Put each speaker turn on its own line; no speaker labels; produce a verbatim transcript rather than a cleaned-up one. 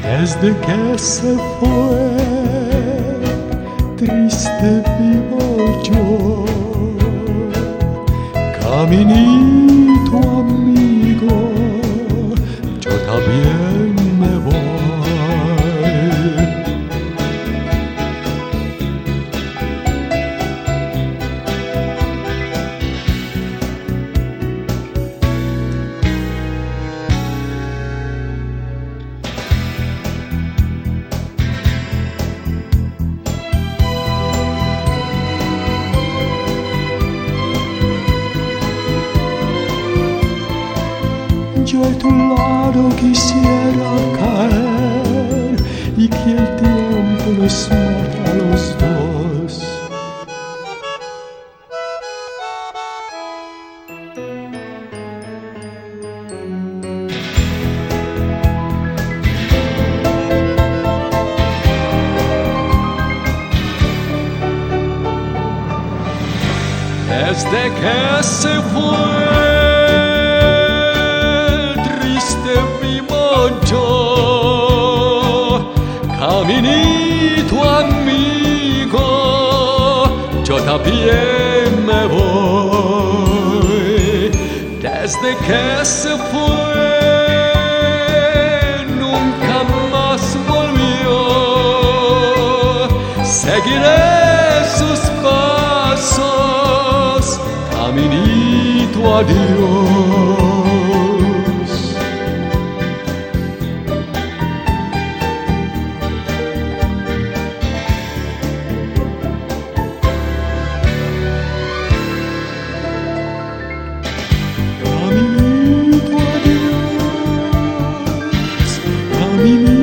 Desde que se fue, triste vivo yo, caminito amigo, yo también me voy. Yo a tu lado quisiera caer y que el tiempo nos mate a los dos. Desde que se fue, yo, caminito amigo, yo también me voy. Desde que se fue, nunca más volvió. Seguiré sus pasos, caminito adiós. Caminito adiós, caminito.